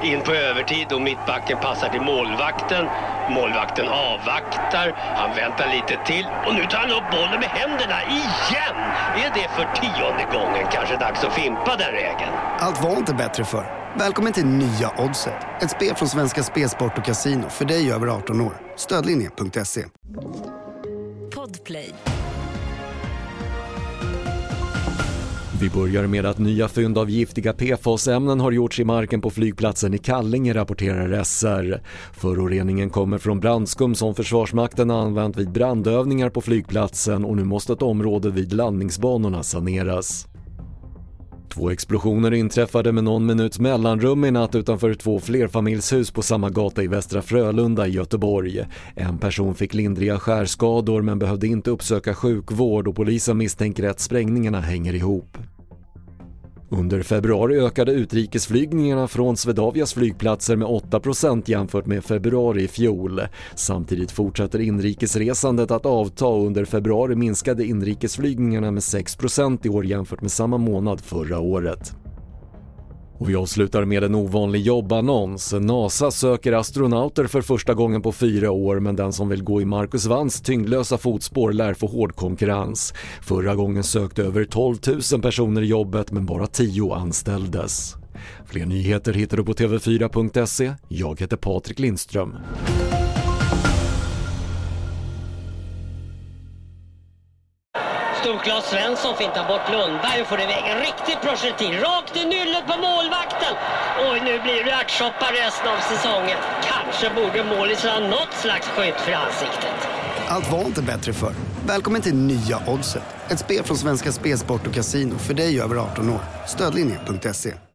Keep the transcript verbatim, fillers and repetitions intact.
In på övertid och mittbacken passar till målvakten. Målvakten avvaktar. Han väntar lite till. Och nu tar han upp bollen med händerna igen. Är det för tionde gången kanske dags att fimpa den regeln? Allt var inte bättre för. Välkommen till nya Oddset. Ett spel från Svenska Spelsport och Casino för dig över arton år. Stödlinje punkt se. Podplay. Vi börjar med att nya fynd av giftiga P F A S-ämnen har gjorts i marken på flygplatsen i Kallinge, rapporterar S R. Föroreningen kommer från brandskum som Försvarsmakten har använt vid brandövningar på flygplatsen och nu måste ett område vid landningsbanorna saneras. Två explosioner inträffade med någon minuts mellanrum i natt utanför två flerfamiljshus på samma gata i Västra Frölunda i Göteborg. En person fick lindriga skärskador men behövde inte uppsöka sjukvård och polisen misstänker att sprängningarna hänger ihop. Under februari ökade utrikesflygningarna från Swedavias flygplatser med åtta procent jämfört med februari i fjol. Samtidigt fortsätter inrikesresandet att avta och under februari minskade inrikesflygningarna med sex procent i år jämfört med samma månad förra året. Och vi avslutar med en ovanlig jobbannons. NASA söker astronauter för första gången på fyra år, men den som vill gå i Marcus Wanns tyngdlösa fotspår lär få hård konkurrens. Förra gången sökte över tolv tusen personer jobbet, men bara tio anställdes. Fler nyheter hittar du på t v fyra punkt se. Jag heter Patrik Lindström. Storklas Svensson fintar bort Lundberg och får iväg en riktig projektil rakt i nyllet på målvakten. Och nu blir det ärtsoppa resten av säsongen. Kanske borde målis ha något slags skydd för ansiktet. Allt var inte bättre för. Välkommen till nya Oddset. Ett spel från Svenska Spelsport och Casino för dig över arton år. Stödlinje punkt se.